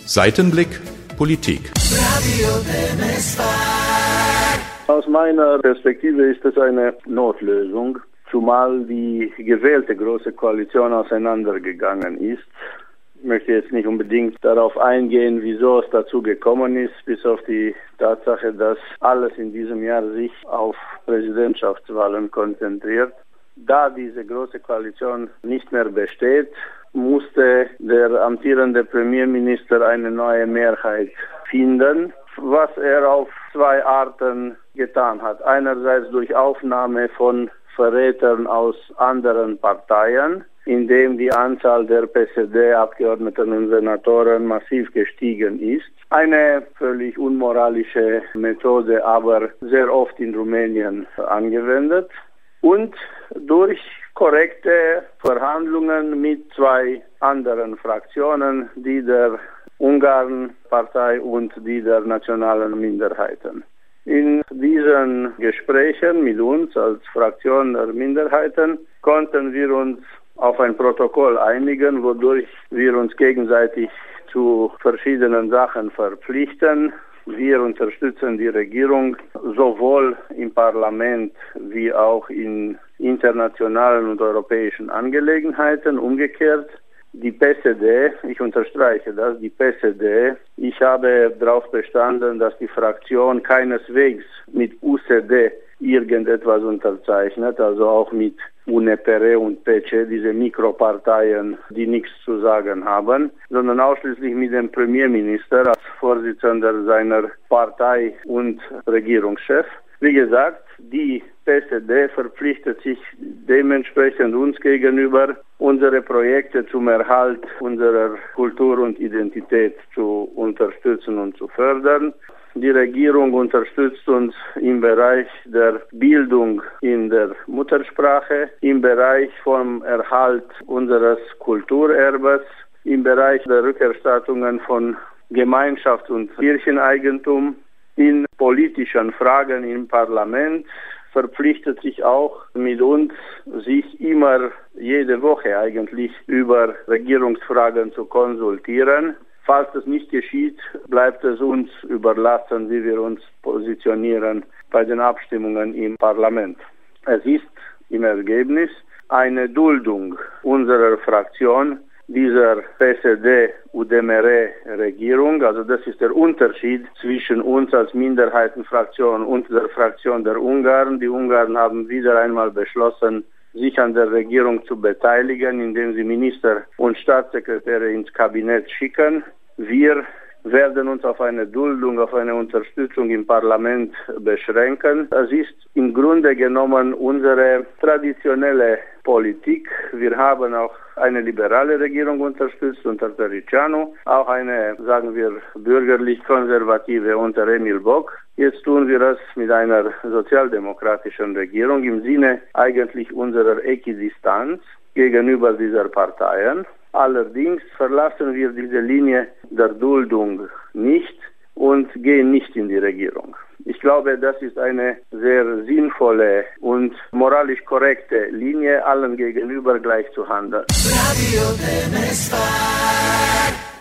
Seitenblick Politik. Aus meiner Perspektive ist es eine Notlösung, zumal die gewählte Große Koalition auseinandergegangen ist. Ich möchte jetzt nicht unbedingt darauf eingehen, wieso es dazu gekommen ist, bis auf die Tatsache, dass alles in diesem Jahr sich auf Präsidentschaftswahlen konzentriert. Da diese Große Koalition nicht mehr besteht, musste der amtierende Premierminister eine neue Mehrheit finden, was er auf zwei Arten getan hat. Einerseits durch Aufnahme von Verrätern aus anderen Parteien, indem die Anzahl der PSD-Abgeordneten und Senatoren massiv gestiegen ist. Eine völlig unmoralische Methode, aber sehr oft in Rumänien angewendet. Und durch korrekte Verhandlungen mit zwei anderen Fraktionen, die der Ungarn-Partei und die der nationalen Minderheiten. In diesen Gesprächen mit uns als Fraktion der Minderheiten konnten wir uns auf ein Protokoll einigen, wodurch wir uns gegenseitig zu verschiedenen Sachen verpflichten. Wir unterstützen die Regierung sowohl im Parlament wie auch in internationalen und europäischen Angelegenheiten. Umgekehrt, die PSD, ich unterstreiche das, die PSD, ich habe darauf bestanden, dass die Fraktion keineswegs mit USD irgendetwas unterzeichnet, also auch mit UNEPR und PC, diese Mikroparteien, die nichts zu sagen haben, sondern ausschließlich mit dem Premierminister als Vorsitzender seiner Partei und Regierungschef. Wie gesagt, die PSD verpflichtet sich dementsprechend uns gegenüber, unsere Projekte zum Erhalt unserer Kultur und Identität zu unterstützen und zu fördern. Die Regierung unterstützt uns im Bereich der Bildung in der Muttersprache, im Bereich vom Erhalt unseres Kulturerbes, im Bereich der Rückerstattungen von Gemeinschafts- und Kircheneigentum, in politischen Fragen im Parlament, verpflichtet sich auch mit uns, sich immer jede Woche eigentlich über Regierungsfragen zu konsultieren. Falls das nicht geschieht, bleibt es uns überlassen, wie wir uns positionieren bei den Abstimmungen im Parlament. Es ist im Ergebnis eine Duldung unserer Fraktion, dieser PSD-UDMR-Regierung. Also das ist der Unterschied zwischen uns als Minderheitenfraktion und der Fraktion der Ungarn. Die Ungarn haben wieder einmal beschlossen, sich an der Regierung zu beteiligen, indem sie Minister und Staatssekretäre ins Kabinett schicken. Wir werden uns auf eine Duldung, auf eine Unterstützung im Parlament beschränken. Das ist im Grunde genommen unsere traditionelle Politik. Wir haben auch eine liberale Regierung unterstützt unter Tăriceanu, auch eine, sagen wir, bürgerlich-konservative unter Emil Boc. Jetzt tun wir das mit einer sozialdemokratischen Regierung im Sinne eigentlich unserer Äquidistanz gegenüber dieser Parteien. Allerdings verlassen wir diese Linie der Duldung nicht und gehen nicht in die Regierung. Ich glaube, das ist eine sehr sinnvolle und moralisch korrekte Linie, allen gegenüber gleich zu handeln.